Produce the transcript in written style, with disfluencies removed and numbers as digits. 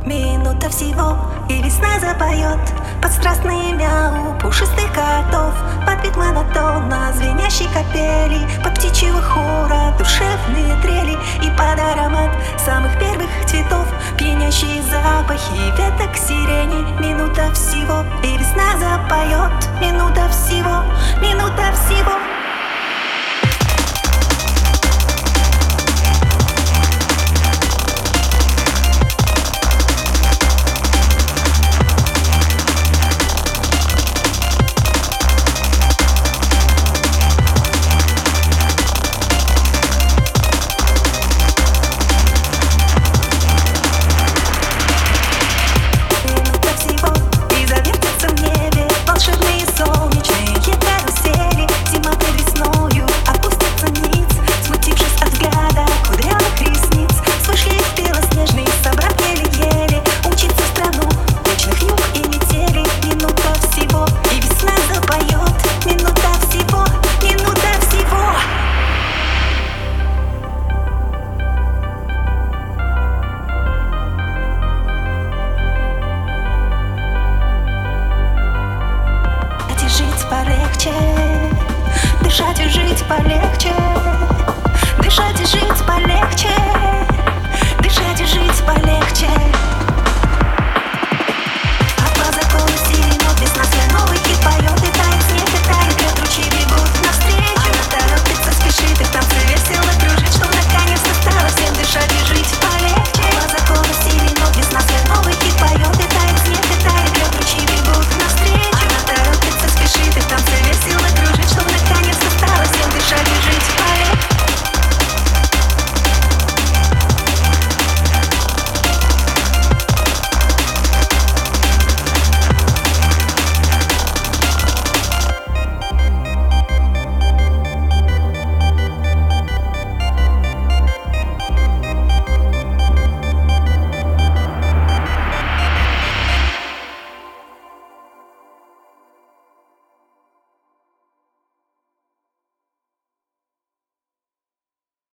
Минута всего, и весна запоет под страстные мяу пушистых котов, под ритм монотонно звенящей капели, под птичьего хора душевные трели и под аромат самых первых цветов, пьянящие запахи веток сирени. Минута всего, и весна запоет. Минута всего, минута всего. Полегче, дышать и жить полегче.